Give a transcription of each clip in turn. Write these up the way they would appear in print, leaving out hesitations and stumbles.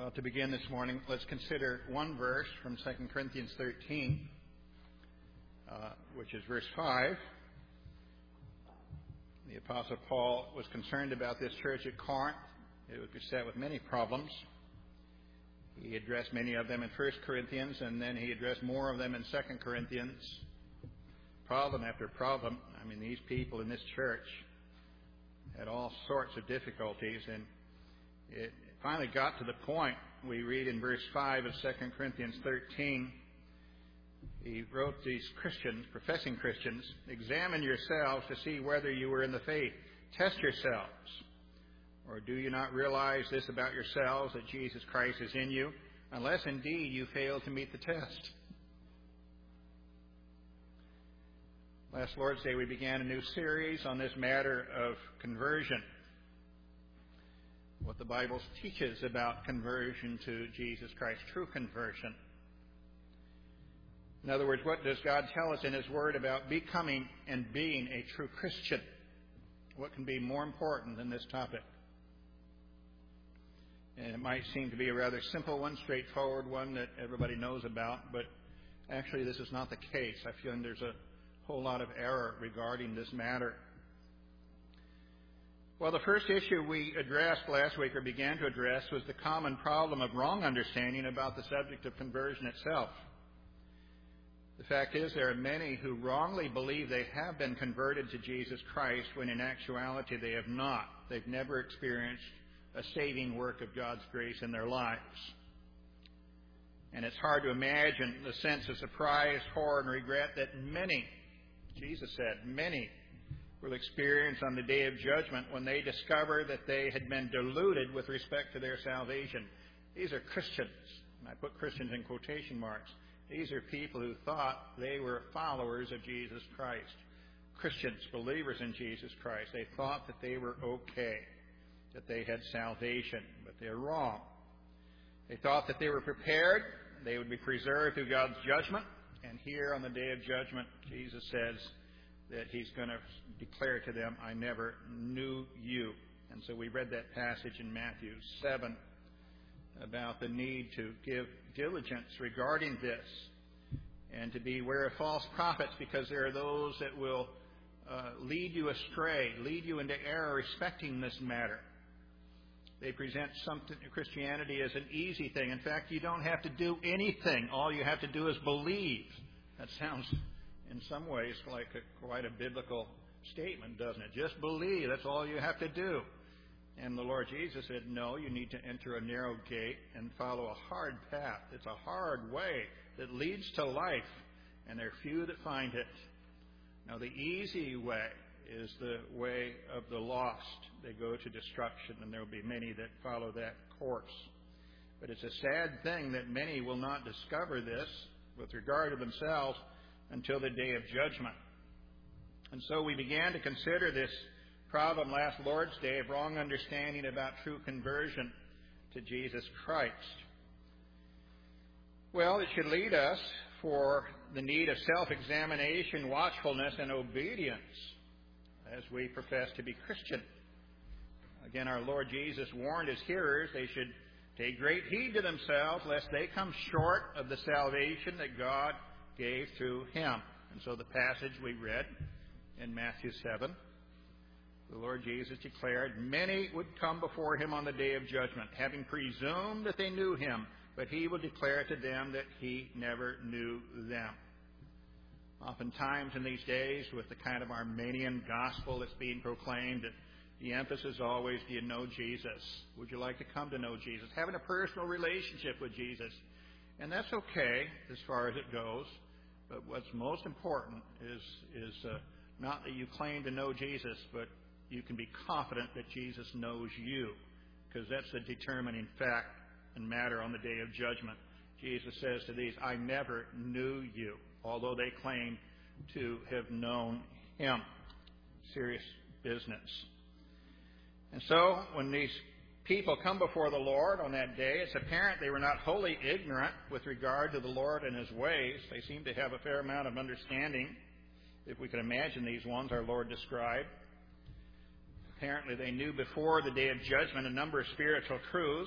Well, to begin this morning, let's consider one verse from 2 Corinthians 13, which is verse 5. The Apostle Paul was concerned about this church at Corinth. It was beset with many problems. He addressed many of them in 1 Corinthians, and then he addressed more of them in 2 Corinthians. Problem after problem. I mean, these people in this church had all sorts of difficulties, and it finally got to the point we read in verse 5 of 2 Corinthians 13. He wrote these Christians, professing Christians, examine yourselves to see whether you are in the faith. Test yourselves. Or do you not realize this about yourselves, that Jesus Christ is in you, unless indeed you fail to meet the test? Last Lord's Day we began a new series on this matter of conversion. What the Bible teaches about conversion to Jesus Christ, true conversion. In other words, what does God tell us in His Word about becoming and being a true Christian? What can be more important than this topic? And it might seem to be a rather simple one, straightforward one that everybody knows about, but actually this is not the case. I feel there's a whole lot of error regarding this matter. Well, the first issue we addressed last week, or began to address, was the common problem of wrong understanding about the subject of conversion itself. The fact is, there are many who wrongly believe they have been converted to Jesus Christ when in actuality they have not. They've never experienced a saving work of God's grace in their lives. And it's hard to imagine the sense of surprise, horror, and regret that many, Jesus said, many will experience on the day of judgment when they discover that they had been deluded with respect to their salvation. These are Christians, and I put Christians in quotation marks. These are people who thought they were followers of Jesus Christ. Christians, believers in Jesus Christ. They thought that they were okay, that they had salvation, but they're wrong. They thought that they were prepared, they would be preserved through God's judgment, and here on the day of judgment, Jesus says that He's going to declare to them, I never knew you. And so we read that passage in Matthew 7 about the need to give diligence regarding this and to beware of false prophets, because there are those that will lead you astray, lead you into error respecting this matter. They present Christianity as an easy thing. In fact, you don't have to do anything. All you have to do is believe. That sounds in some ways like quite a biblical statement, doesn't it? Just believe. That's all you have to do. And the Lord Jesus said, no, you need to enter a narrow gate and follow a hard path. It's a hard way that leads to life, and there are few that find it. Now, the easy way is the way of the lost. They go to destruction, and there will be many that follow that course. But it's a sad thing that many will not discover this with regard to themselves until the day of judgment. And so we began to consider this problem last Lord's Day of wrong understanding about true conversion to Jesus Christ. Well, it should lead us for the need of self-examination, watchfulness, and obedience as we profess to be Christian. Again, our Lord Jesus warned His hearers they should take great heed to themselves lest they come short of the salvation that God gave through Him. And so the passage we read in Matthew 7, the Lord Jesus declared, many would come before Him on the day of judgment, having presumed that they knew Him, but He will declare to them that He never knew them. Oftentimes in these days, with the kind of Arminian gospel that's being proclaimed, the emphasis is always, do you know Jesus? Would you like to come to know Jesus? Having a personal relationship with Jesus. And that's okay as far as it goes. But what's most important is not that you claim to know Jesus, but you can be confident that Jesus knows you, because that's the determining fact and matter on the day of judgment. Jesus says to these, I never knew you, although they claim to have known Him. Serious business. And so when these people come before the Lord on that day, it's apparent they were not wholly ignorant with regard to the Lord and His ways. They seem to have a fair amount of understanding, if we can imagine these ones our Lord described. Apparently they knew before the day of judgment a number of spiritual truths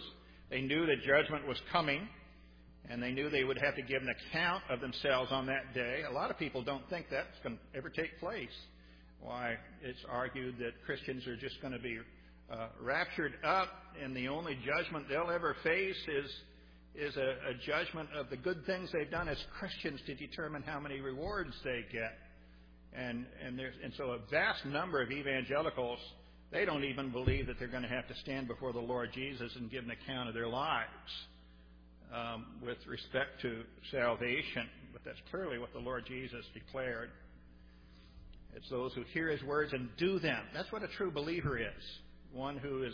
They knew that judgment was coming, and they knew they would have to give an account of themselves on that day. A lot of people don't think that's going to ever take place. Why, it's argued that Christians are just going to be raptured up, and the only judgment they'll ever face is a judgment of the good things they've done as Christians to determine how many rewards they get. And so a vast number of evangelicals, they don't even believe that they're going to have to stand before the Lord Jesus and give an account of their lives with respect to salvation. But that's clearly what the Lord Jesus declared. It's those who hear His words and do them. That's what a true believer is. One who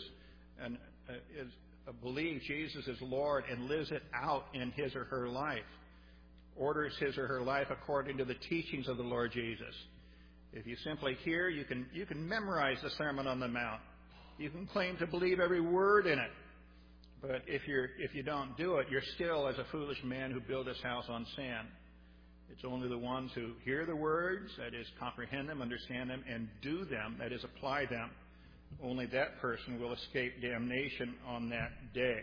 believes Jesus is Lord and lives it out in his or her life. Orders his or her life according to the teachings of the Lord Jesus. If you simply hear, you can memorize the Sermon on the Mount. You can claim to believe every word in it. But if you don't do it, you're still as a foolish man who built his house on sand. It's only the ones who hear the words, that is, comprehend them, understand them, and do them, that is, apply them. Only that person will escape damnation on that day.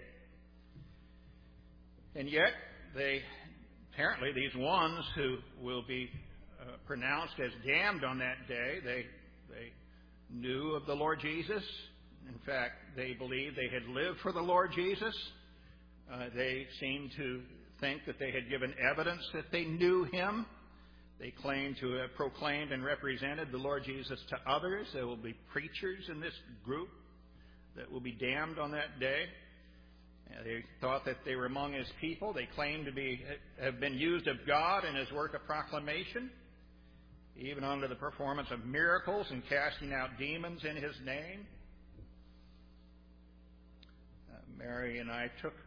And yet, apparently these ones who will be pronounced as damned on that day, they knew of the Lord Jesus. In fact, they believed they had lived for the Lord Jesus. They seemed to think that they had given evidence that they knew Him. They claim to have proclaimed and represented the Lord Jesus to others. There will be preachers in this group that will be damned on that day. They thought that they were among His people. They claimed to have been used of God in His work of proclamation, even under the performance of miracles and casting out demons in His name. Mary and I took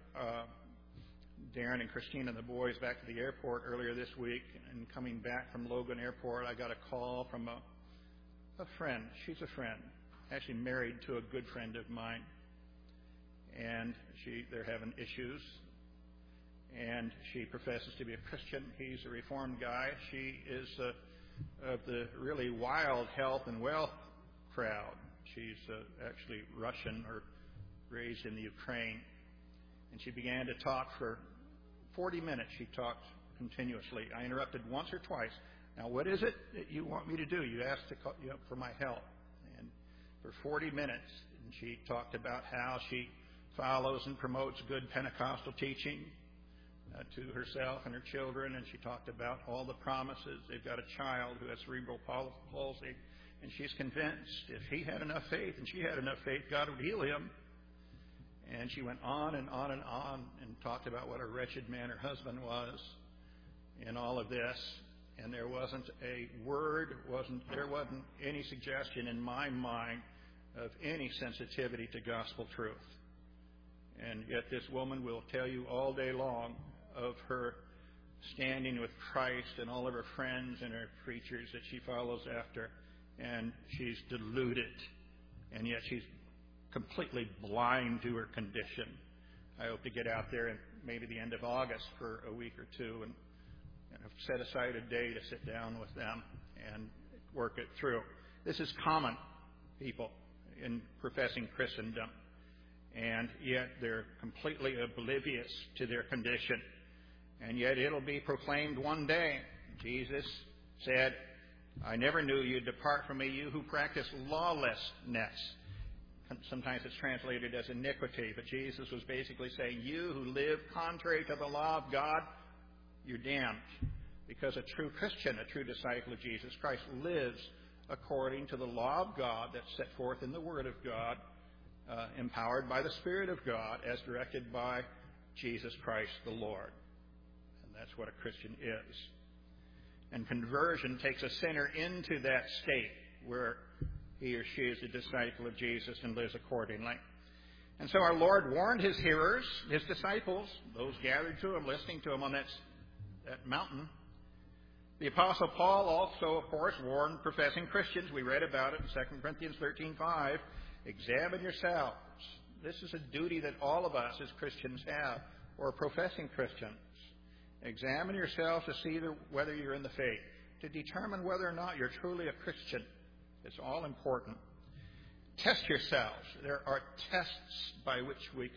Darren and Christine and the boys back to the airport earlier this week, and coming back from Logan Airport, I got a call from a friend. She's a friend, actually married to a good friend of mine, and they're having issues, and she professes to be a Christian. He's a Reformed guy. She is of the really wild health and wealth crowd. She's actually Russian or raised in the Ukraine. And she began to talk for 40 minutes. She talked continuously. I interrupted once or twice. Now, what is it that you want me to do? You asked for my help. And for 40 minutes, and she talked about how she follows and promotes good Pentecostal teaching to herself and her children. And she talked about all the promises. They've got a child who has cerebral palsy. And she's convinced if he had enough faith and she had enough faith, God would heal him. And she went on and on and on and talked about what a wretched man her husband was in all of this. And there wasn't a word, there wasn't any suggestion in my mind of any sensitivity to gospel truth. And yet this woman will tell you all day long of her standing with Christ and all of her friends and her preachers that she follows after. And she's deluded. And yet she's completely blind to her condition. I hope to get out there in maybe the end of August for a week or two and set aside a day to sit down with them and work it through. This is common, people, in professing Christendom, and yet they're completely oblivious to their condition. And yet it'll be proclaimed one day. Jesus said, "I never knew you. Depart from me, you who practice lawlessness." Sometimes it's translated as iniquity, but Jesus was basically saying, you who live contrary to the law of God, you're damned. Because a true Christian, a true disciple of Jesus Christ, lives according to the law of God that's set forth in the Word of God, empowered by the Spirit of God, as directed by Jesus Christ the Lord. And that's what a Christian is. And conversion takes a sinner into that state where he or she is a disciple of Jesus and lives accordingly. And so our Lord warned His hearers, His disciples, those gathered to Him, listening to Him on that mountain. The Apostle Paul also, of course, warned professing Christians. We read about it in 2 Corinthians 13:5. Examine yourselves. This is a duty that all of us as Christians have, or professing Christians. Examine yourselves to see whether you're in the faith, to determine whether or not you're truly a Christian. It's all important. Test yourselves. There are tests by which we can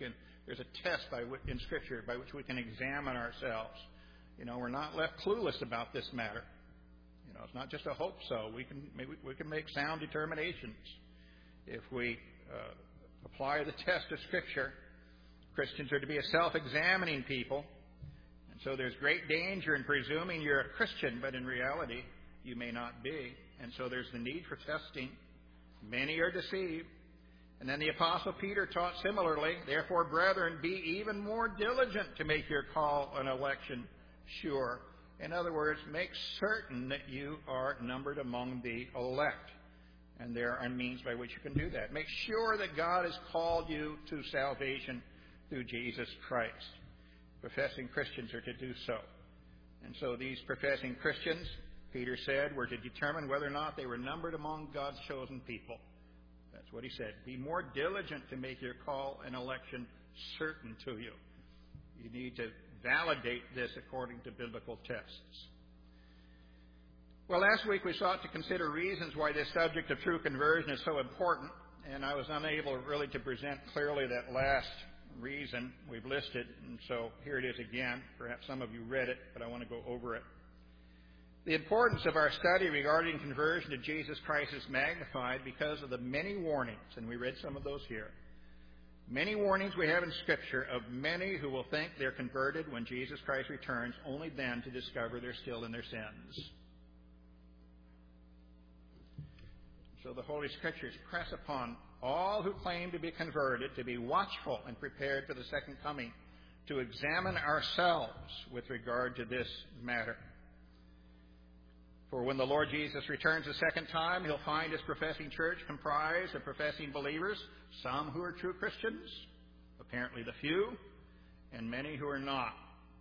There's a test in Scripture by which we can examine ourselves. We're not left clueless about this matter. It's not just a hope so. We can make sound determinations. If we apply the test of Scripture, Christians are to be a self-examining people. And so there's great danger in presuming you're a Christian, but in reality, you may not be. And so there's the need for testing. Many are deceived. And then the Apostle Peter taught similarly, therefore, brethren, be even more diligent to make your call and election sure. In other words, make certain that you are numbered among the elect. And there are means by which you can do that. Make sure that God has called you to salvation through Jesus Christ. Professing Christians are to do so. And so these professing Christians, Peter said, were to determine whether or not they were numbered among God's chosen people. That's what he said. Be more diligent to make your call and election certain to you. You need to validate this according to biblical tests. Well, last week we sought to consider reasons why this subject of true conversion is so important, and I was unable really to present clearly that last reason we've listed, and so here it is again. Perhaps some of you read it, but I want to go over it. The importance of our study regarding conversion to Jesus Christ is magnified because of the many warnings, and we read some of those here. Many warnings we have in Scripture of many who will think they're converted when Jesus Christ returns, only then to discover they're still in their sins. So the Holy Scriptures press upon all who claim to be converted to be watchful and prepared for the second coming, to examine ourselves with regard to this matter. For when the Lord Jesus returns a second time, he'll find his professing church comprised of professing believers, some who are true Christians, apparently the few, and many who are not.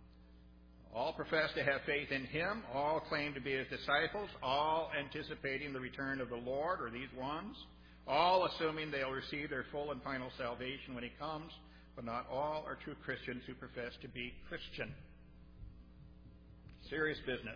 All profess to have faith in him, all claim to be his disciples, all anticipating the return of the Lord, or these ones, all assuming they'll receive their full and final salvation when he comes, but not all are true Christians who profess to be Christian. Serious business.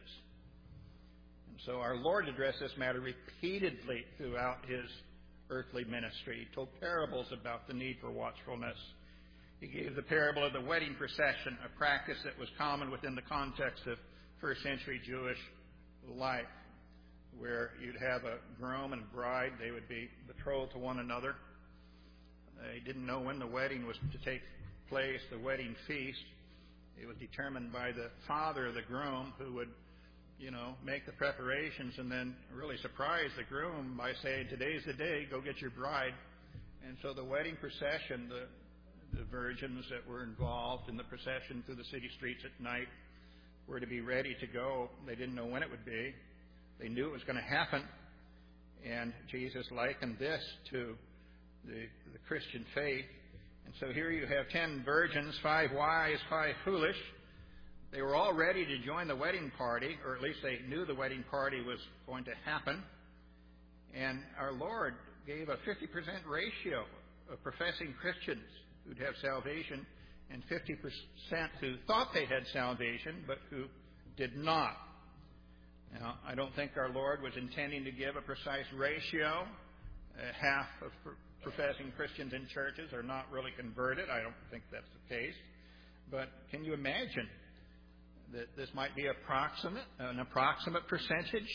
And so our Lord addressed this matter repeatedly throughout his earthly ministry. He told parables about the need for watchfulness. He gave the parable of the wedding procession, a practice that was common within the context of first century Jewish life, where you'd have a groom and bride. They would be betrothed to one another. They didn't know when the wedding was to take place, the wedding feast. It was determined by the father of the groom, who would, make the preparations and then really surprise the groom by saying, today's the day, go get your bride. And so the wedding procession, the virgins that were involved in the procession through the city streets at night were to be ready to go. They didn't know when it would be. They knew it was going to happen. And Jesus likened this to the Christian faith. And so here you have 10 virgins, 5 wise, 5 foolish. They were all ready to join the wedding party, or at least they knew the wedding party was going to happen. And our Lord gave a 50% ratio of professing Christians who'd have salvation, and 50% who thought they had salvation, but who did not. Now, I don't think our Lord was intending to give a precise ratio. Half of professing Christians in churches are not really converted. I don't think that's the case. But can you imagine that this might be an approximate percentage?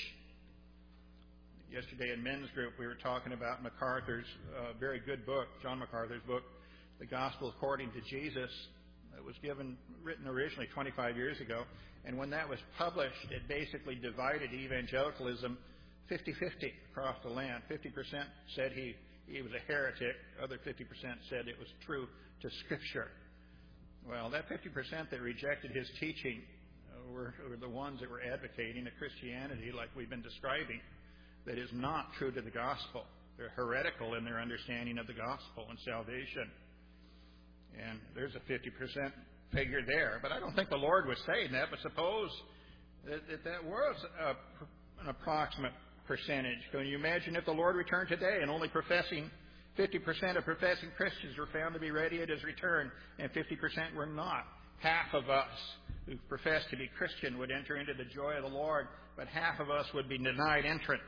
Yesterday in men's group, we were talking about MacArthur's very good book, John MacArthur's book, The Gospel According to Jesus. It was written originally 25 years ago. And when that was published, it basically divided evangelicalism 50-50 across the land. 50% said he was a heretic. Other 50% said it was true to Scripture. Well, that 50% that rejected his teaching were the ones that were advocating a Christianity like we've been describing that is not true to the gospel. They're heretical in their understanding of the gospel and salvation. And there's a 50% figure there. But I don't think the Lord was saying that. But suppose that was an approximate percentage. Can you imagine if the Lord returned today and only 50% of professing Christians were found to be ready at his return, and 50% were not? Half of us who profess to be Christian would enter into the joy of the Lord, but half of us would be denied entrance.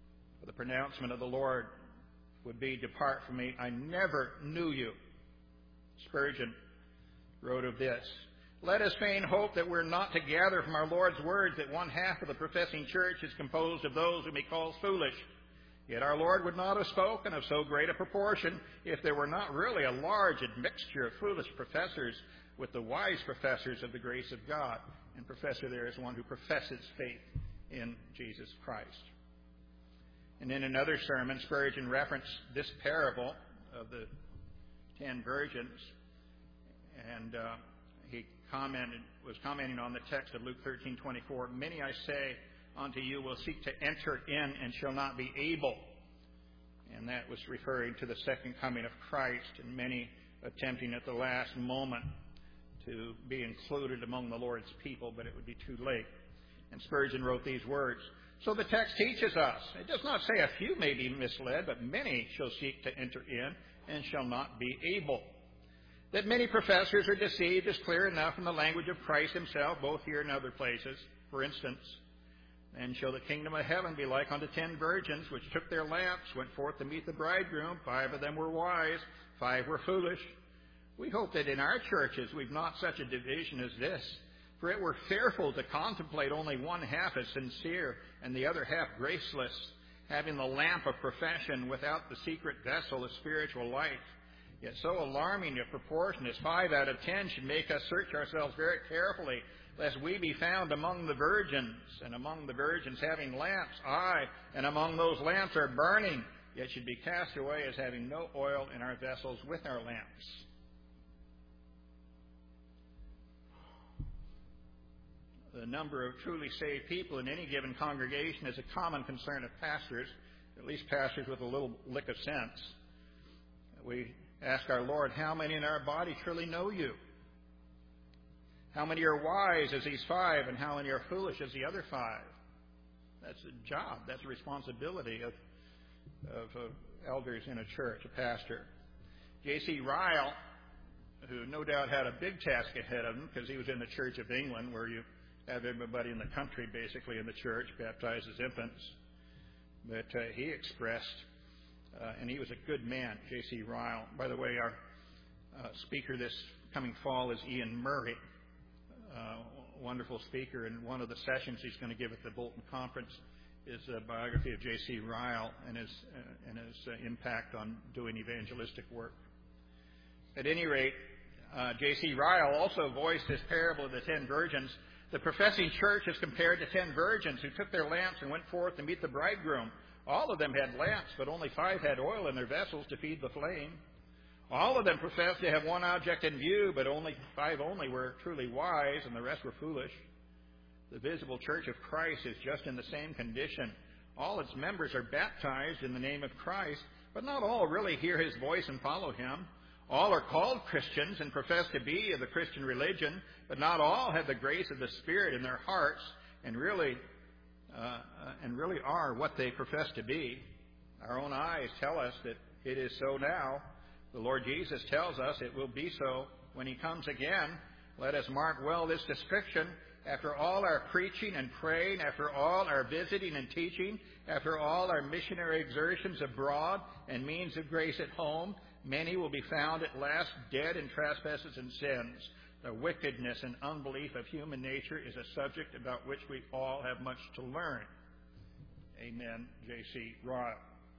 The pronouncement of the Lord would be, depart from me, I never knew you. Spurgeon wrote of this: "Let us fain hope that we're not to gather from our Lord's words that one half of the professing church is composed of those whom he calls foolish. Yet our Lord would not have spoken of so great a proportion if there were not really a large admixture of foolish professors with the wise professors of the grace of God." And professor there is one who professes faith in Jesus Christ. And in another sermon, Spurgeon referenced this parable of the 10 virgins, and he was commenting on the text of Luke 13:24. "Many, I say unto you, will seek to enter in and shall not be able." And that was referring to the second coming of Christ, and many attempting at the last moment to be included among the Lord's people, but it would be too late. And Spurgeon wrote these words: "So the text teaches us, it does not say a few may be misled, but many shall seek to enter in and shall not be able. That many professors are deceived is clear enough from the language of Christ himself, both here and other places. For instance, then shall the kingdom of heaven be like unto 10 virgins, which took their lamps, went forth to meet the bridegroom. 5 of them were wise, 5 were foolish. We hope that in our churches we've not such a division as this, for it were fearful to contemplate only one half as sincere and the other half graceless, having the lamp of profession without the secret vessel of spiritual life. Yet so alarming a proportion as 5 out of 10 should make us search ourselves very carefully, lest we be found among the virgins, and among the virgins having lamps, aye, and among those lamps are burning, yet should be cast away as having no oil in our vessels with our lamps." The number of truly saved people in any given congregation is a common concern of pastors, at least pastors with a little lick of sense. We ask our Lord, how many in our body truly know you? How many are wise as these 5, and how many are foolish as the other 5? That's a job. That's a responsibility of elders in a church, a pastor. J.C. Ryle, who no doubt had a big task ahead of him because he was in the Church of England, where you have everybody in the country basically in the church baptized as infants. But he expressed, and he was a good man, J.C. Ryle. By the way, our speaker this coming fall is Ian Murray, wonderful speaker. And one of the sessions he's going to give at the Bolton Conference is a biography of J.C. Ryle and his impact on doing evangelistic work. At any rate, J.C. Ryle also voiced his parable of the 10 virgins. The professing church is compared to 10 virgins who took their lamps and went forth to meet the bridegroom. All of them had lamps, but only 5 had oil in their vessels to feed the flame. All of them professed to have one object in view, but 5 only were truly wise, and the rest were foolish. The visible church of Christ is just in the same condition. All its members are baptized in the name of Christ, but not all really hear his voice and follow him. All are called Christians and profess to be of the Christian religion, but not all have the grace of the Spirit in their hearts and really are what they profess to be. Our own eyes tell us that it is so now. The Lord Jesus tells us it will be so when he comes again. Let us mark well this description. After all our preaching and praying, after all our visiting and teaching, after all our missionary exertions abroad and means of grace at home, many will be found at last dead in trespasses and sins. The wickedness and unbelief of human nature is a subject about which we all have much to learn. Amen. J.C. Ryle.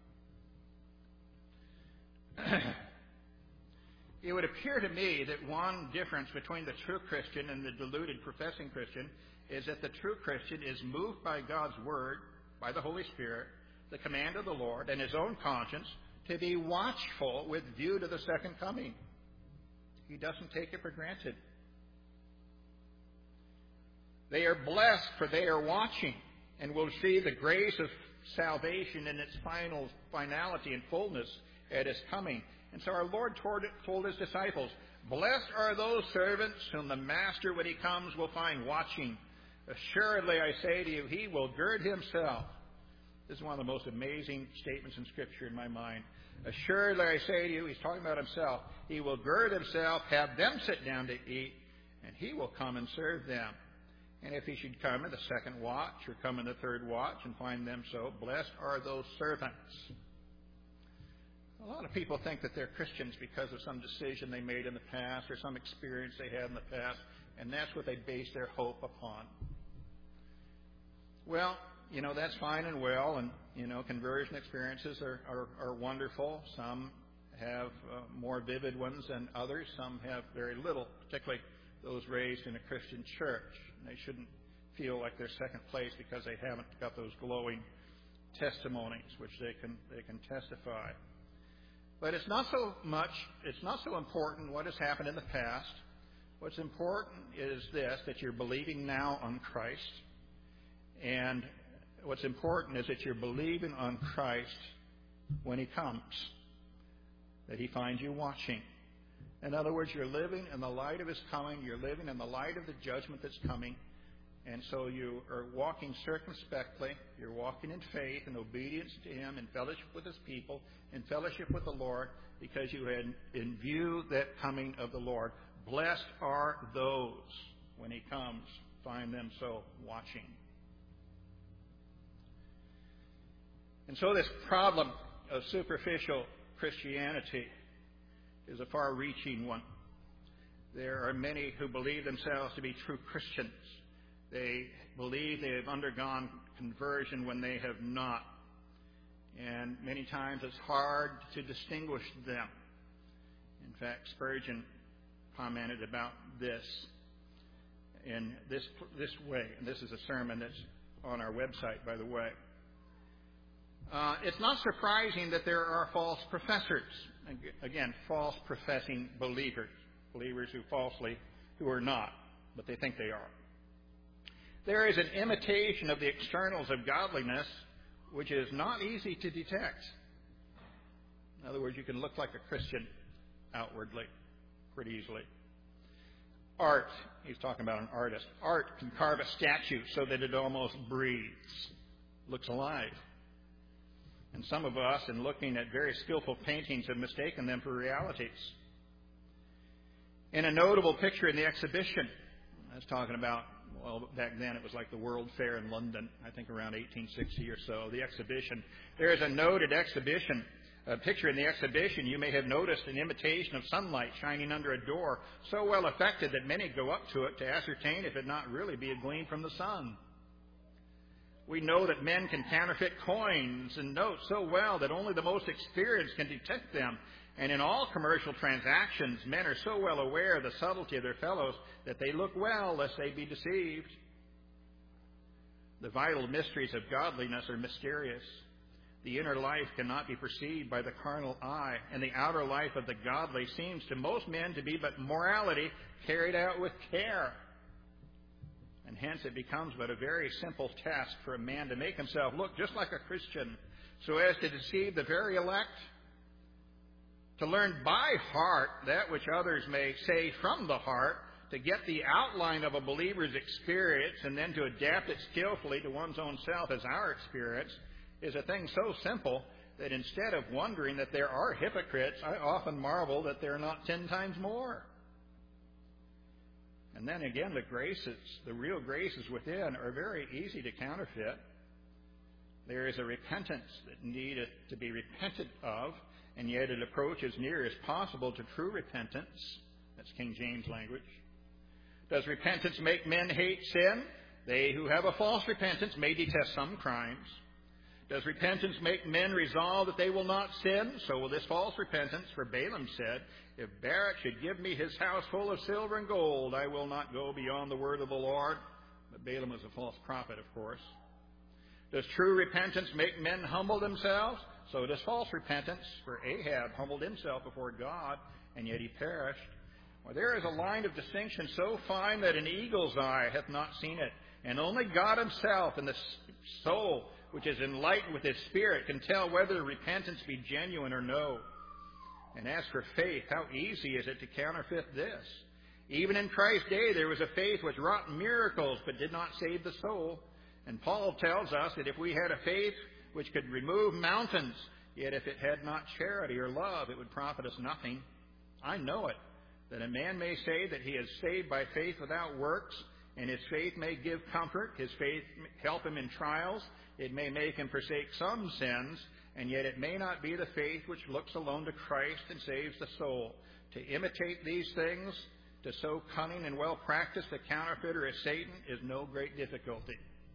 It would appear to me that one difference between the true Christian and the deluded professing Christian is that the true Christian is moved by God's Word, by the Holy Spirit, the command of the Lord, and his own conscience, to be watchful with view to the second coming. He doesn't take it for granted. They are blessed, for they are watching, and will see the grace of salvation in its finality and fullness at his coming. And so our Lord told his disciples, "Blessed are those servants whom the master, when he comes, will find watching. Assuredly, I say to you, he will gird himself." This is one of the most amazing statements in Scripture in my mind. Assuredly, I say to you, he's talking about himself, he will gird himself, have them sit down to eat, and he will come and serve them. And if he should come in the second watch or come in the third watch and find them so, blessed are those servants. A lot of people think that they're Christians because of some decision they made in the past or some experience they had in the past, and that's what they base their hope upon. Well, that's fine and well, and, conversion experiences are wonderful. Some have more vivid ones than others. Some have very little, particularly those raised in a Christian church. And they shouldn't feel like they're second place because they haven't got those glowing testimonies which they can testify. But it's not so important what has happened in the past. What's important is this, that you're believing now on Christ. And what's important is that you're believing on Christ when He comes, that He finds you watching. In other words, you're living in the light of His coming. You're living in the light of the judgment that's coming. And so you are walking circumspectly. You're walking in faith and obedience to Him, in fellowship with His people, in fellowship with the Lord, because you had in view that coming of the Lord. Blessed are those, when He comes, find them so watching. And so this problem of superficial Christianity is a far-reaching one. There are many who believe themselves to be true Christians. They believe they have undergone conversion when they have not. And many times it's hard to distinguish them. In fact, Spurgeon commented about this in this way. And this is a sermon that's on our website, by the way. It's not surprising that there are false professors. Again, false professing believers who are not, but they think they are. There is an imitation of the externals of godliness which is not easy to detect. In other words, you can look like a Christian outwardly pretty easily. Art, he's talking about an artist. Art can carve a statue so that it almost breathes, looks alive. And some of us, in looking at very skillful paintings, have mistaken them for realities. In a notable picture in the exhibition, I was talking about, well, back then it was like the World Fair in London, I think around 1860 or so, the exhibition. There is a noted exhibition, a picture in the exhibition. You may have noticed an imitation of sunlight shining under a door, so well effected that many go up to it to ascertain if it not really be a gleam from the sun. We know that men can counterfeit coins and notes so well that only the most experienced can detect them. And in all commercial transactions, men are so well aware of the subtlety of their fellows that they look well lest they be deceived. The vital mysteries of godliness are mysterious. The inner life cannot be perceived by the carnal eye, and the outer life of the godly seems to most men to be but morality carried out with care. And hence it becomes but a very simple task for a man to make himself look just like a Christian, so as to deceive the very elect, to learn by heart that which others may say from the heart, to get the outline of a believer's experience and then to adapt it skillfully to one's own self as our experience, is a thing so simple that instead of wondering that there are hypocrites, I often marvel that there are not 10 times more. And then again, the real graces within are very easy to counterfeit. There is a repentance that needeth to be repented of, and yet it approaches near as possible to true repentance. That's King James language. Does repentance make men hate sin? They who have a false repentance may detest some crimes. Does repentance make men resolve that they will not sin? So will this false repentance, for Balaam said, if Barak should give me his house full of silver and gold, I will not go beyond the word of the Lord. But Balaam was a false prophet, of course. Does true repentance make men humble themselves? So does false repentance, for Ahab humbled himself before God, and yet he perished. Well, there is a line of distinction so fine that an eagle's eye hath not seen it, and only God himself and the soul, which is enlightened with his Spirit, can tell whether repentance be genuine or no. And as for faith, how easy is it to counterfeit this? Even in Christ's day there was a faith which wrought miracles, but did not save the soul. And Paul tells us that if we had a faith which could remove mountains, yet if it had not charity or love, it would profit us nothing. I know it, that a man may say that he is saved by faith without works, and his faith may give comfort, his faith help him in trials, it may make him forsake some sins, and yet it may not be the faith which looks alone to Christ and saves the soul. To imitate these things, to so cunning and well practiced a counterfeiter as Satan, is no great difficulty.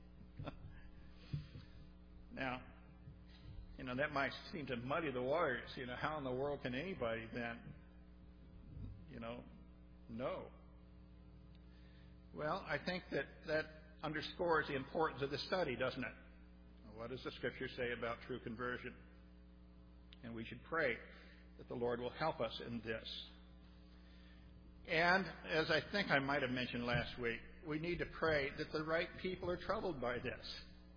Now, that might seem to muddy the waters. How in the world can anybody then, know? Well, I think that underscores the importance of the study, doesn't it? What does the Scripture say about true conversion? And we should pray that the Lord will help us in this. And as I think I might have mentioned last week, we need to pray that the right people are troubled by this.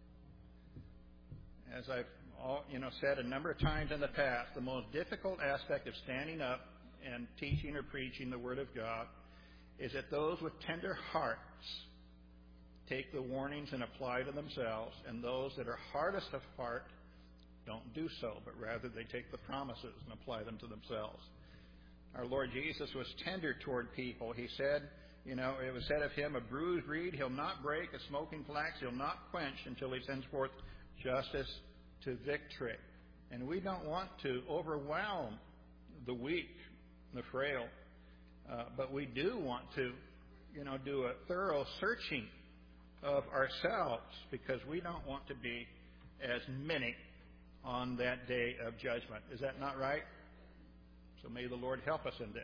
As I've said a number of times in the past, the most difficult aspect of standing up and teaching or preaching the Word of God is that those with tender hearts take the warnings and apply to themselves, and those that are hardest of heart don't do so, but rather they take the promises and apply them to themselves. Our Lord Jesus was tender toward people. He said, it was said of him, a bruised reed he'll not break, a smoking flax he'll not quench until he sends forth justice to victory. And we don't want to overwhelm the weak, the frail, but we do want to, do a thorough searching of ourselves, because we don't want to be as many on that day of judgment. Is that not right? So may the Lord help us in this.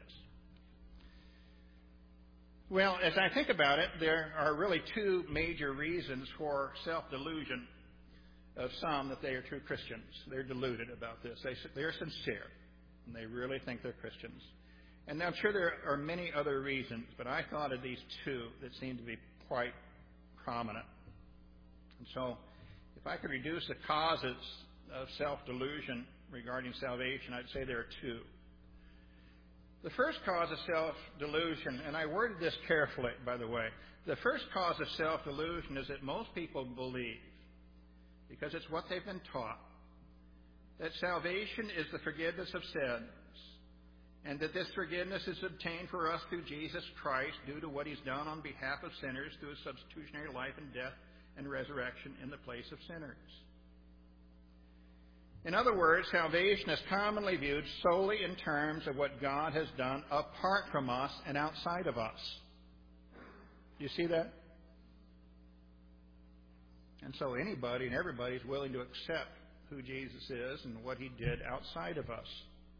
Well, as I think about it, there are really two major reasons for self-delusion of some, that they are true Christians. They're deluded about this. They're sincere, and they really think they're Christians. And I'm sure there are many other reasons, but I thought of these two that seem to be quite prominent. And so, if I could reduce the causes of self-delusion regarding salvation, I'd say there are two. The first cause of self-delusion, and I worded this carefully, by the way, the first cause of self-delusion is that most people believe, because it's what they've been taught, that salvation is the forgiveness of sins, and that this forgiveness is obtained for us through Jesus Christ due to what he's done on behalf of sinners through his substitutionary life and death and resurrection in the place of sinners. In other words, salvation is commonly viewed solely in terms of what God has done apart from us and outside of us. Do you see that? And so anybody and everybody is willing to accept who Jesus is and what he did outside of us.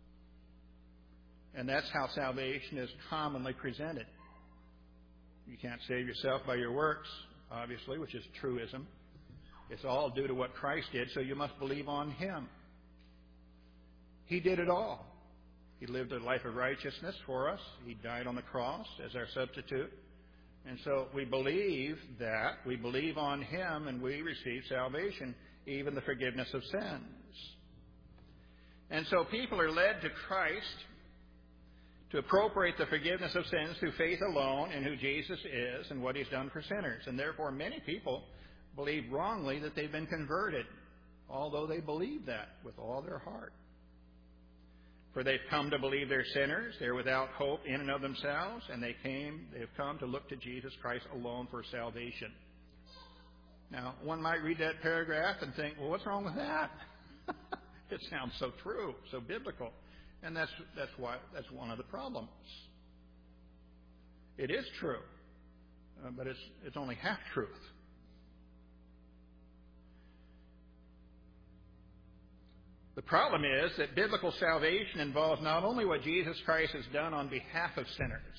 And that's how salvation is commonly presented. You can't save yourself by your works, obviously, which is truism. It's all due to what Christ did, so you must believe on him. He did it all. He lived a life of righteousness for us. He died on the cross as our substitute. And so we believe that. We believe on him, and we receive salvation, even the forgiveness of sins. And so people are led to Christ to appropriate the forgiveness of sins through faith alone in who Jesus is and what he's done for sinners. And therefore, many people believe wrongly that they've been converted, although they believe that with all their heart. For they've come to believe they're sinners, they're without hope in and of themselves, and they've come to look to Jesus Christ alone for salvation. Now, one might read that paragraph and think, well, what's wrong with that? It sounds so true, so biblical. And that's one of the problems. It is true, but it's only half truth. The problem is that biblical salvation involves not only what Jesus Christ has done on behalf of sinners,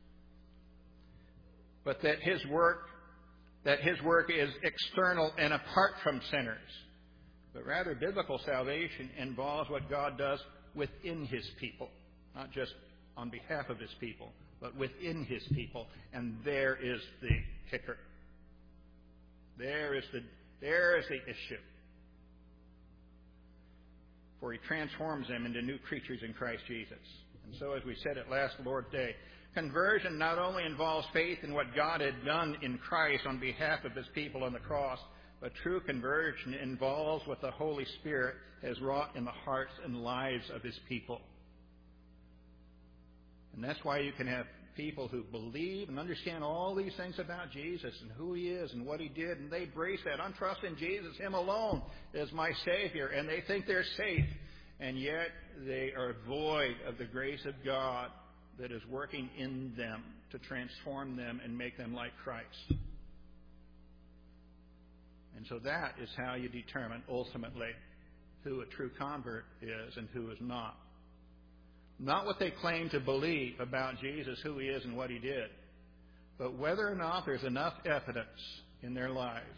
but that his work is external and apart from sinners. But rather, biblical salvation involves what God does within his people, not just on behalf of his people, but within his people. And there is the kicker. There is the issue. For he transforms them into new creatures in Christ Jesus. And so, as we said at last Lord's Day, conversion not only involves faith in what God had done in Christ on behalf of his people on the cross, but true conversion involves what the Holy Spirit has wrought in the hearts and lives of his people. And that's why you can have people who believe and understand all these things about Jesus and who He is and what He did, and they embrace that. I'm trusting Jesus, Him alone, as my Savior, and they think they're safe, and yet they are void of the grace of God that is working in them to transform them and make them like Christ. And so that is how you determine ultimately who a true convert is and who is not. Not what they claim to believe about Jesus, who He is and what He did, but whether or not there's enough evidence in their lives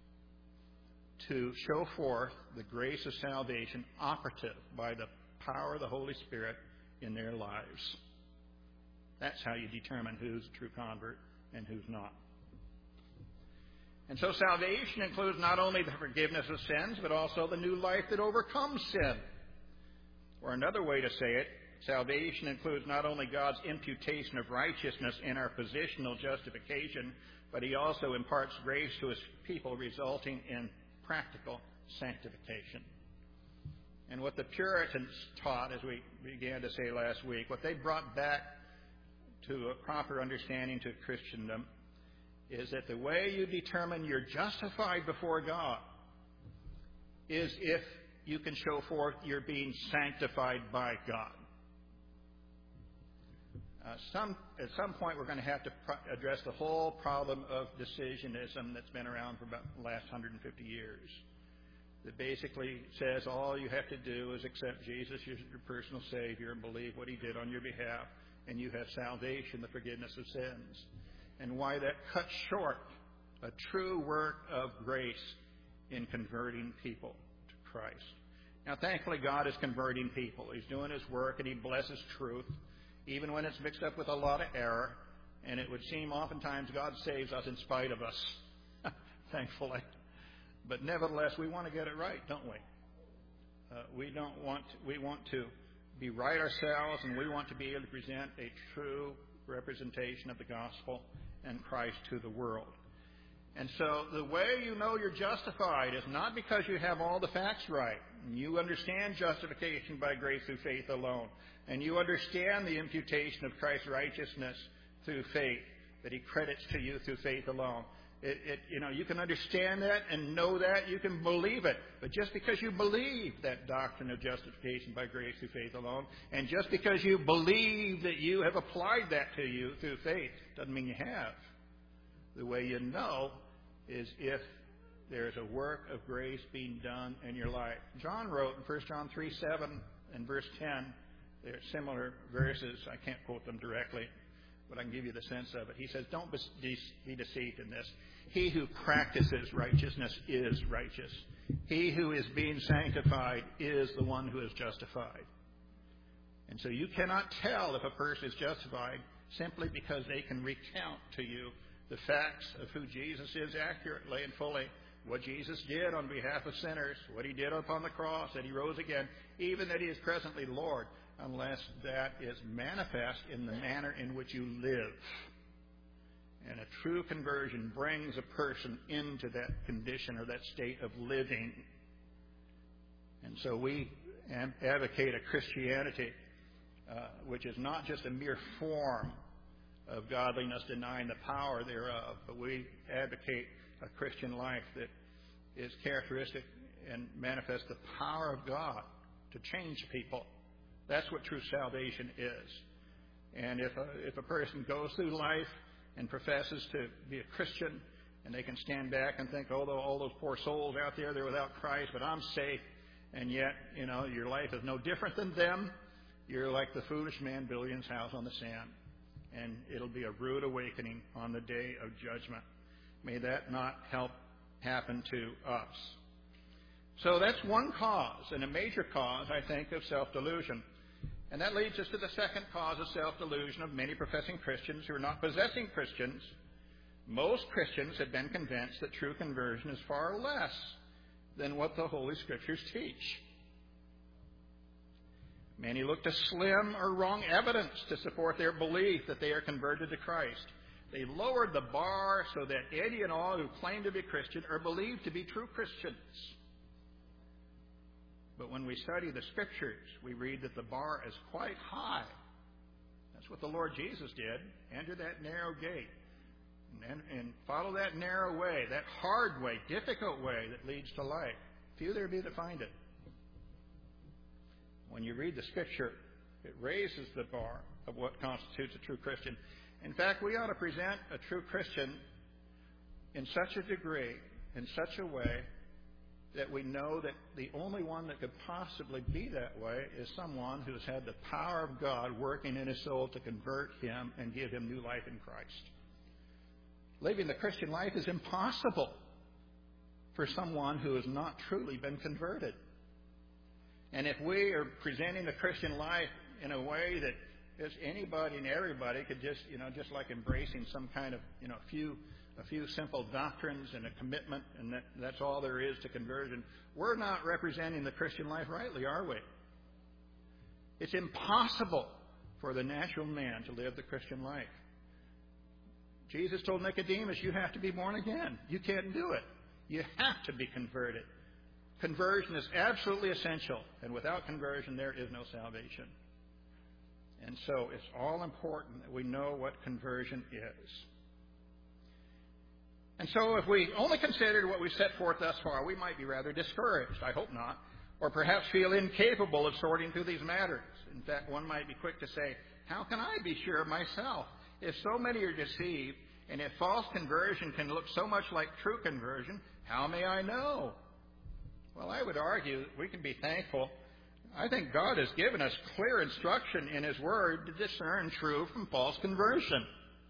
to show forth the grace of salvation operative by the power of the Holy Spirit in their lives. That's how you determine who's a true convert and who's not. And so salvation includes not only the forgiveness of sins, but also the new life that overcomes sin. Or another way to say it, salvation includes not only God's imputation of righteousness in our positional justification, but He also imparts grace to His people, resulting in practical sanctification. And what the Puritans taught, as we began to say last week, what they brought back to a proper understanding to Christendom, is that the way you determine you're justified before God is if you can show forth you're being sanctified by God. At some point, we're going to have to address the whole problem of decisionism that's been around for about the last 150 years. That basically says all you have to do is accept Jesus as your personal Savior and believe what He did on your behalf, and you have salvation, the forgiveness of sins. And why that cuts short a true work of grace in converting people to Christ. Now, thankfully, God is converting people. He's doing His work, and He blesses truth, even when it's mixed up with a lot of error. And it would seem oftentimes God saves us in spite of us, thankfully. But nevertheless, we want to get it right, don't we? We want to be right ourselves, and we want to be able to present a true representation of the gospel and Christ to the world. And so the way you know you're justified is not because you have all the facts right. You understand justification by grace through faith alone. And you understand the imputation of Christ's righteousness through faith that He credits to you through faith alone. You can understand that and know that. You can believe it. But just because you believe that doctrine of justification by grace through faith alone, and just because you believe that you have applied that to you through faith, doesn't mean you have. The way you know is if there's a work of grace being done in your life. John wrote in 1 John 3:7 and verse 10, they're similar verses. I can't quote them directly, but I can give you the sense of it. He says, don't be deceived in this. He who practices righteousness is righteous. He who is being sanctified is the one who is justified. And so you cannot tell if a person is justified simply because they can recount to you the facts of who Jesus is accurately and fully, what Jesus did on behalf of sinners, what He did upon the cross, that He rose again, even that He is presently Lord, unless that is manifest in the manner in which you live. And a true conversion brings a person into that condition or that state of living. And so we advocate a Christianity which is not just a mere form of godliness denying the power thereof, but we advocate a Christian life that is characteristic and manifests the power of God to change people. That's what true salvation is. And if a person goes through life and professes to be a Christian, and they can stand back and think, oh, all those poor souls out there, they're without Christ, but I'm safe, and yet, your life is no different than them, you're like the foolish man building his house on the sand. And it'll be a rude awakening on the day of judgment. May that not happen to us. So that's one cause, and a major cause, I think, of self-delusion. And that leads us to the second cause of self-delusion of many professing Christians who are not possessing Christians. Most Christians have been convinced that true conversion is far less than what the Holy Scriptures teach. Many look to slim or wrong evidence to support their belief that they are converted to Christ. They lowered the bar so that any and all who claim to be Christian are believed to be true Christians. But when we study the Scriptures, we read that the bar is quite high. That's what the Lord Jesus did. Enter that narrow gate and follow that narrow way, that hard way, difficult way that leads to life. Few there be that find it. When you read the Scripture, it raises the bar of what constitutes a true Christian. In fact, we ought to present a true Christian in such a degree, in such a way, that we know that the only one that could possibly be that way is someone who has had the power of God working in his soul to convert him and give him new life in Christ. Living the Christian life is impossible for someone who has not truly been converted. And if we are presenting the Christian life in a way that just anybody and everybody could just like embracing some kind of, a few simple doctrines and a commitment, and that's all there is to conversion, we're not representing the Christian life rightly, are we? It's impossible for the natural man to live the Christian life. Jesus told Nicodemus, you have to be born again. You can't do it. You have to be converted. Conversion is absolutely essential, and without conversion there is no salvation. And so it's all important that we know what conversion is. And so if we only considered what we've set forth thus far, we might be rather discouraged. I hope not. Or perhaps feel incapable of sorting through these matters. In fact, one might be quick to say, how can I be sure of myself? If so many are deceived, and if false conversion can look so much like true conversion, how may I know? Well, I would argue that we can be thankful. I think God has given us clear instruction in His Word to discern true from false conversion.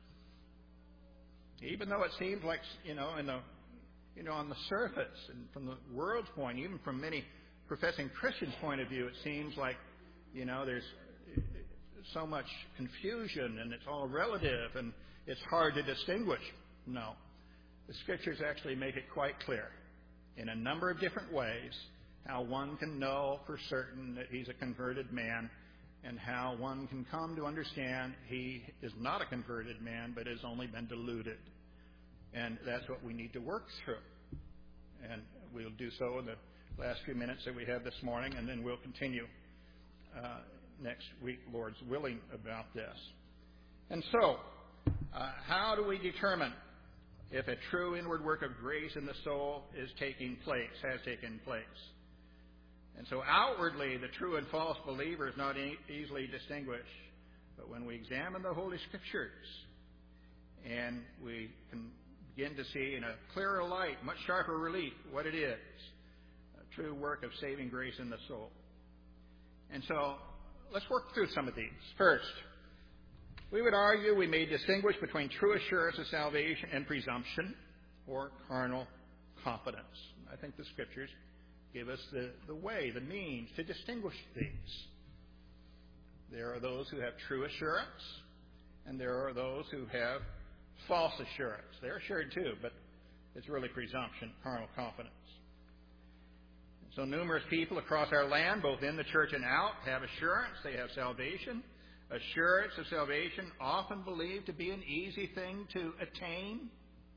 Even though it seems like, on the surface and from the world's point, even from many professing Christians' point of view, it seems like, there's so much confusion and it's all relative and it's hard to distinguish. No. The Scriptures actually make it quite clear in a number of different ways how one can know for certain that he's a converted man and how one can come to understand he is not a converted man but has only been deluded. And that's what we need to work through. And we'll do so in the last few minutes that we have this morning, and then we'll continue next week, Lord's willing, about this. And so, how do we determine if a true inward work of grace in the soul is taking place, has taken place? And so outwardly, the true and false believer is not easily distinguished. But when we examine the Holy Scriptures, and we can begin to see in a clearer light, much sharper relief, what it is, a true work of saving grace in the soul. And so, let's work through some of these. First, we would argue we may distinguish between true assurance of salvation and presumption, or carnal confidence. I think the Scriptures give us the way, the means to distinguish these. There are those who have true assurance, and there are those who have false assurance. They're assured too, but it's really presumption, carnal confidence. So numerous people across our land, both in the church and out, have assurance. They have salvation. Assurance of salvation, often believed to be an easy thing to attain.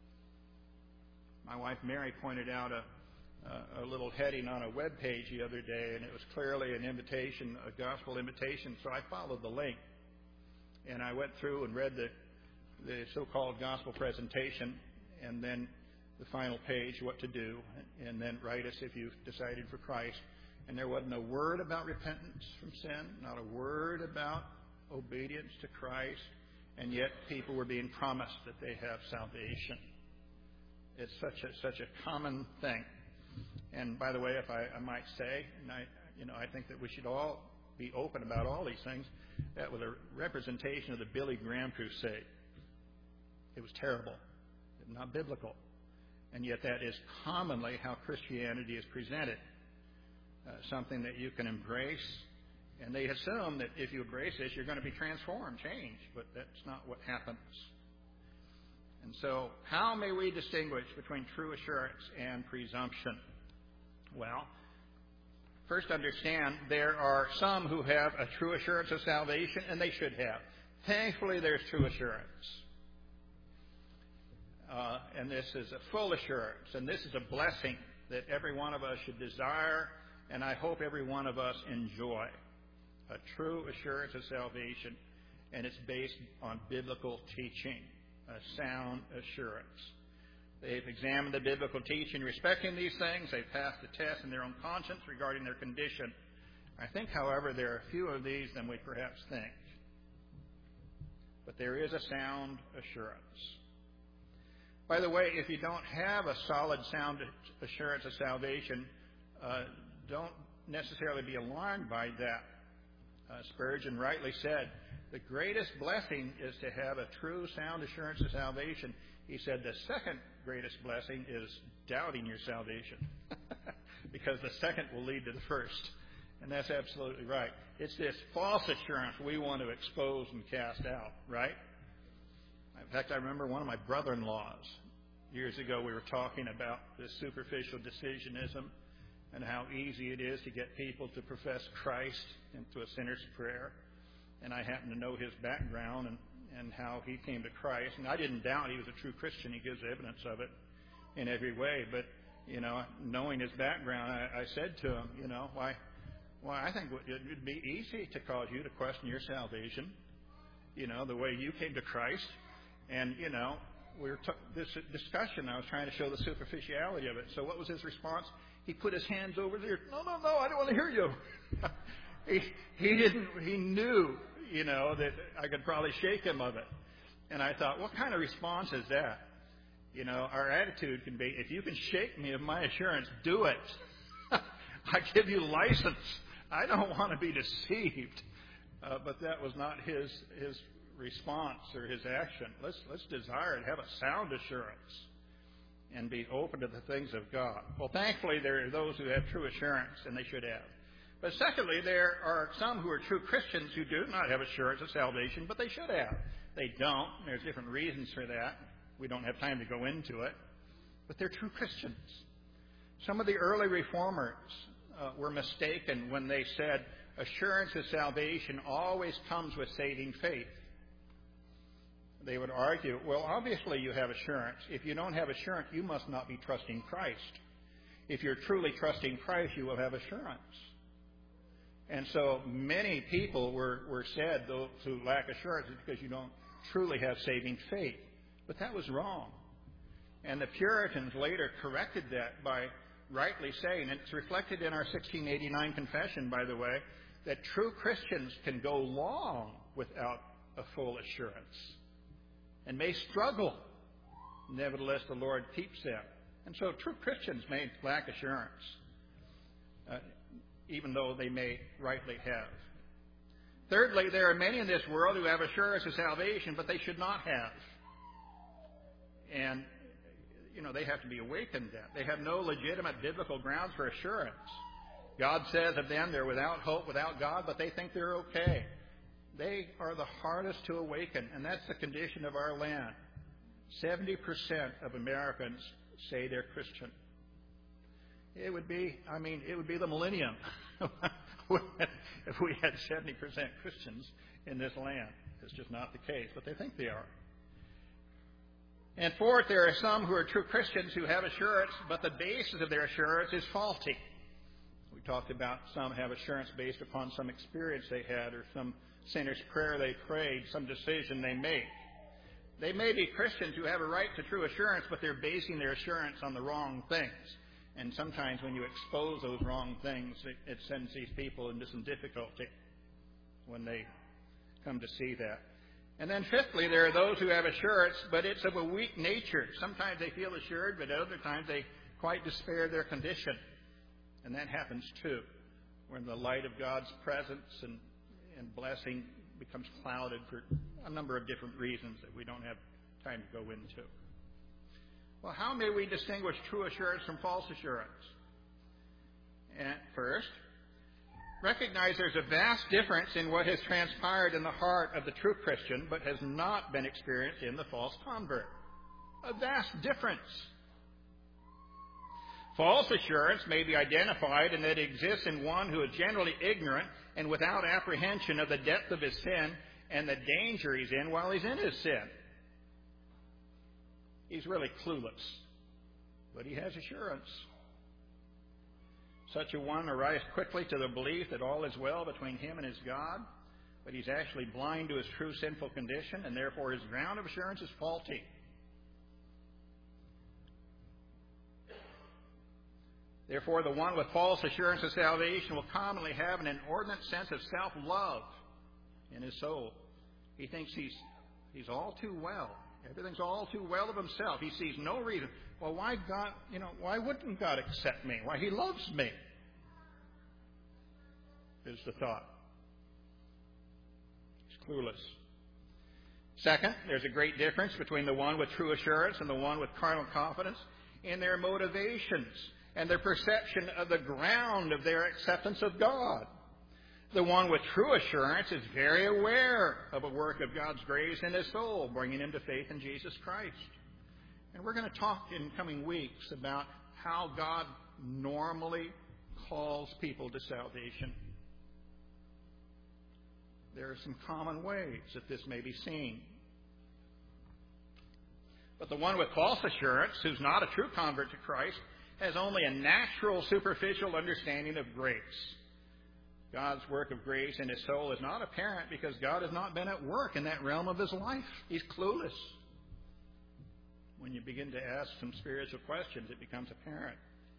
My wife Mary pointed out a little heading on a web page the other day, and it was clearly an invitation, a gospel invitation. So I followed the link, and I went through and read the so-called gospel presentation, and then the final page, what to do, and then write us if you've decided for Christ. And there wasn't a word about repentance from sin, not a word about obedience to Christ, and yet people were being promised that they have salvation. It's such a common thing. And by the way, if I might say, and I think that we should all be open about all these things, that was a representation of the Billy Graham crusade. It was terrible, not biblical. And yet that is commonly how Christianity is presented. Something that you can embrace. And they assume that if you embrace this, you're going to be transformed, changed. But that's not what happens. And so, how may we distinguish between true assurance and presumption? Well, first understand there are some who have a true assurance of salvation, and they should have. Thankfully, there's true assurance. And this is a full assurance, and this is a blessing that every one of us should desire, and I hope every one of us enjoy. A true assurance of salvation. and it's based on biblical teaching, a sound assurance. They've examined the biblical teaching respecting these things. They've passed the test in their own conscience regarding their condition. I think, however, there are fewer of these than we perhaps think. But there is a sound assurance. By the way, if you don't have a solid, sound assurance of salvation, don't necessarily be alarmed by that. Spurgeon rightly said, the greatest blessing is to have a true, sound assurance of salvation. He said the second greatest blessing is doubting your salvation, because the second will lead to the first. And that's absolutely right. It's this false assurance we want to expose and cast out, right? In fact, I remember one of my brother-in-laws. Years ago, we were talking about this superficial decisionism and how easy it is to get people to profess Christ into a sinner's prayer. And I happen to know his background and how he came to Christ. And I didn't doubt he was a true Christian. He gives evidence of it in every way. But, knowing his background, I said to him, why, I think it would be easy to cause you to question your salvation, the way you came to Christ. And, this discussion, I was trying to show the superficiality of it. So what was his response? He put his hands over there. No, I don't want to hear you. He knew, that I could probably shake him of it. And I thought, what kind of response is that? Our attitude can be, if you can shake me of my assurance, do it. I give you license. I don't want to be deceived. But that was not his response or his action. Let's desire and have a sound assurance and be open to the things of God. Well, thankfully, there are those who have true assurance, and they should have. But secondly, there are some who are true Christians who do not have assurance of salvation, but they should have. They don't. There's different reasons for that. We don't have time to go into it. But they're true Christians. Some of the early reformers were mistaken when they said assurance of salvation always comes with saving faith. They would argue, well, obviously you have assurance. If you don't have assurance, you must not be trusting Christ. If you're truly trusting Christ, you will have assurance. And so many people were said, those who lack assurance, is because you don't truly have saving faith. But that was wrong. And the Puritans later corrected that by rightly saying, and it's reflected in our 1689 confession, by the way, that true Christians can go long without a full assurance and may struggle. Nevertheless, the Lord keeps them. And so true Christians may lack assurance, even though they may rightly have. Thirdly, there are many in this world who have assurance of salvation, but they should not have. And, they have to be awakened then. They have no legitimate biblical grounds for assurance. God says of them they're without hope, without God, but they think they're okay. They are the hardest to awaken, and that's the condition of our land. 70% of Americans say they're Christian. It would be the millennium if we had 70% Christians in this land. It's just not the case, but they think they are. And fourth, there are some who are true Christians who have assurance, but the basis of their assurance is faulty. We talked about some have assurance based upon some experience they had or some sinner's prayer they prayed, some decision they made. They may be Christians who have a right to true assurance, but they're basing their assurance on the wrong things. And sometimes when you expose those wrong things, it sends these people into some difficulty when they come to see that. And then fifthly, there are those who have assurance, but it's of a weak nature. Sometimes they feel assured, but at other times they quite despair their condition. And that happens too, when the light of God's presence and blessing becomes clouded for a number of different reasons that we don't have time to go into. Well, how may we distinguish true assurance from false assurance? And first, recognize there's a vast difference in what has transpired in the heart of the true Christian, but has not been experienced in the false convert. A vast difference. False assurance may be identified in that it exists in one who is generally ignorant and without apprehension of the depth of his sin and the danger he's in while he's in his sin. He's really clueless, but he has assurance. Such a one arrives quickly to the belief that all is well between him and his God, but he's actually blind to his true sinful condition, and therefore his ground of assurance is faulty. Therefore, the one with false assurance of salvation will commonly have an inordinate sense of self-love in his soul. He thinks he's all too well. Everything's all too well of himself. He sees no reason. Well, why wouldn't God accept me? Why, he loves me, is the thought. He's clueless. Second, there's a great difference between the one with true assurance and the one with carnal confidence in their motivations and their perception of the ground of their acceptance of God. The one with true assurance is very aware of a work of God's grace in his soul, bringing him to faith in Jesus Christ. And we're going to talk in coming weeks about how God normally calls people to salvation. There are some common ways that this may be seen. But the one with false assurance, who's not a true convert to Christ, has only a natural, superficial understanding of grace. God's work of grace in his soul is not apparent because God has not been at work in that realm of his life. He's clueless. When you begin to ask some spiritual questions, it becomes apparent.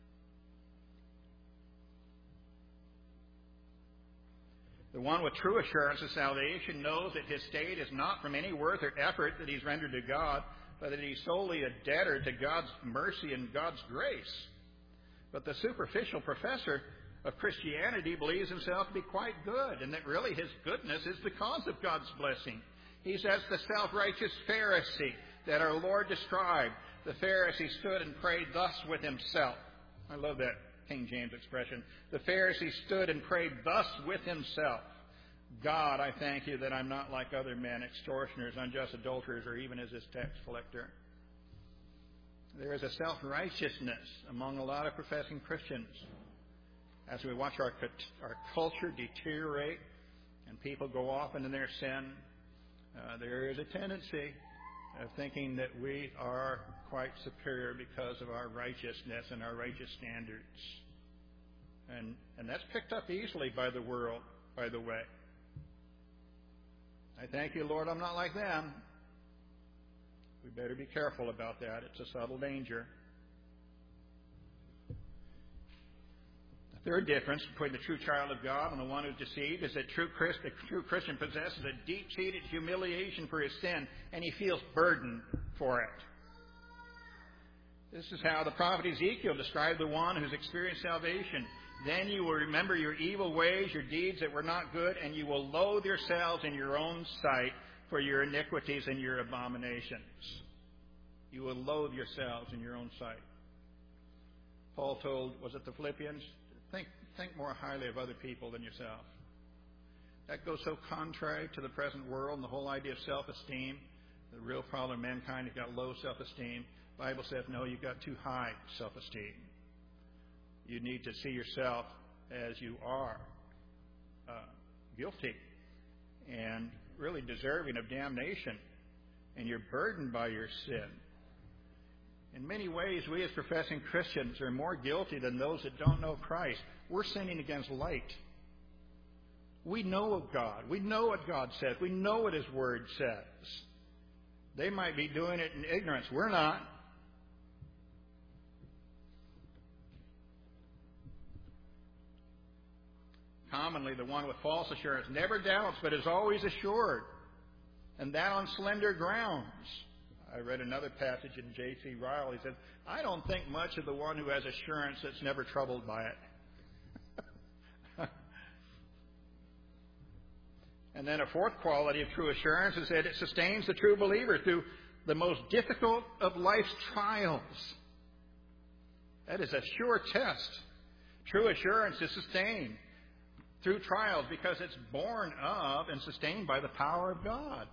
The one with true assurance of salvation knows that his state is not from any worth or effort that he's rendered to God, but that he's solely a debtor to God's mercy and God's grace. But the superficial professor of Christianity believes himself to be quite good, and that really his goodness is because of God's blessing. He's as the self-righteous Pharisee that our Lord described. The Pharisee stood and prayed thus with himself. I love that King James expression. The Pharisee stood and prayed thus with himself. God, I thank you that I'm not like other men, extortioners, unjust adulterers, or even as this tax collector. There is a self-righteousness among a lot of professing Christians. As we watch our culture deteriorate and people go off into their sin, there is a tendency of thinking that we are quite superior because of our righteousness and our righteous standards. And that's picked up easily by the world, by the way. I thank you, Lord, I'm not like them. We better be careful about that. It's a subtle danger. The third difference between the true child of God and the one who's deceived is that the true Christian possesses a deep-seated humiliation for his sin, and he feels burdened for it. This is how the prophet Ezekiel described the one who's experienced salvation. Then you will remember your evil ways, your deeds that were not good, and you will loathe yourselves in your own sight for your iniquities and your abominations. You will loathe yourselves in your own sight. Paul told, was it the Philippians? Think more highly of other people than yourself. That goes so contrary to the present world and the whole idea of self-esteem. The real problem of mankind has got low self-esteem. The Bible says, no, you've got too high self-esteem. You need to see yourself as you are guilty and really deserving of damnation, and you're burdened by your sin. In many ways, we as professing Christians are more guilty than those that don't know Christ. We're sinning against light. We know of God. We know what God says. We know what his word says. They might be doing it in ignorance. We're not. Commonly, the one with false assurance never doubts, but is always assured, and that on slender grounds. I read another passage in J.C. Ryle. He said, I don't think much of the one who has assurance that's never troubled by it. And then a fourth quality of true assurance is that it sustains the true believer through the most difficult of life's trials. That is a sure test. True assurance is sustained through trials because it's born of and sustained by the power of God.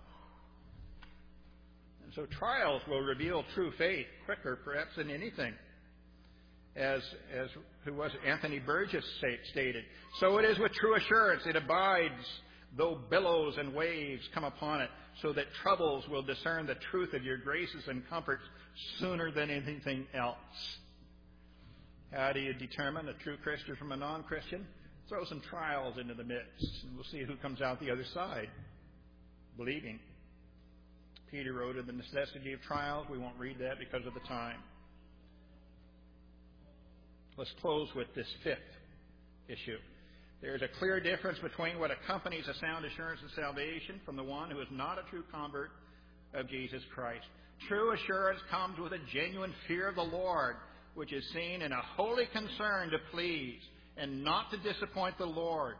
And so trials will reveal true faith quicker perhaps than anything. As who was Anthony Burgess stated, so it is with true assurance. It abides though billows and waves come upon it, so that troubles will discern the truth of your graces and comforts sooner than anything else. How do you determine a true Christian from a non-Christian? throw some trials into the midst, and we'll see who comes out the other side believing. Peter wrote of the necessity of trials. We won't read that because of the time. Let's close with this fifth issue. There is a clear difference between what accompanies a sound assurance of salvation from the one who is not a true convert of Jesus Christ. True assurance comes with a genuine fear of the Lord, which is seen in a holy concern to please and not to disappoint the Lord.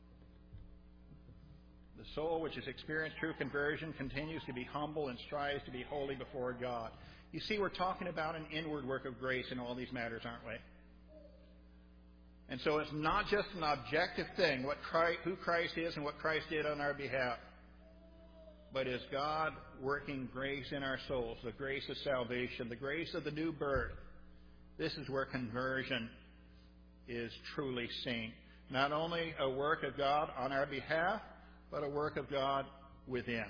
The soul which has experienced true conversion continues to be humble and strives to be holy before God. You see, we're talking about an inward work of grace in all these matters, aren't we? And so it's not just an objective thing, who Christ is and what Christ did on our behalf, but is God working grace in our souls, the grace of salvation, the grace of the new birth. This is where conversion is truly seen. Not only a work of God on our behalf, but a work of God within.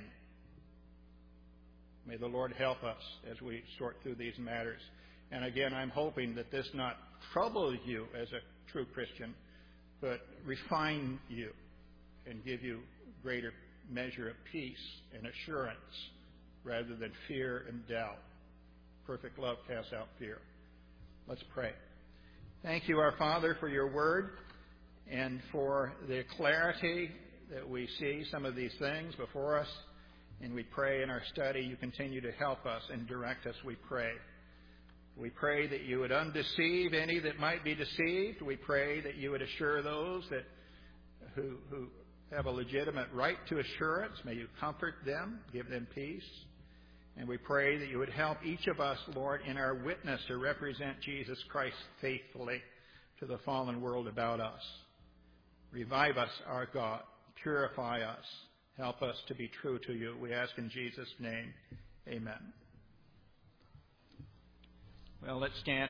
May the Lord help us as we sort through these matters. And again, I'm hoping that this not trouble you as a true Christian, but refine you and give you greater measure of peace and assurance rather than fear and doubt. Perfect love casts out fear. Let's pray. Thank you, our Father, for your word and for the clarity that we see some of these things before us. And we pray in our study you continue to help us and direct us, we pray. We pray that you would undeceive any that might be deceived. We pray that you would assure those who have a legitimate right to assurance. May you comfort them, give them peace. And we pray that you would help each of us, Lord, in our witness to represent Jesus Christ faithfully to the fallen world about us. Revive us, our God. Purify us. Help us to be true to you. We ask in Jesus' name. Amen. Well, let's stand.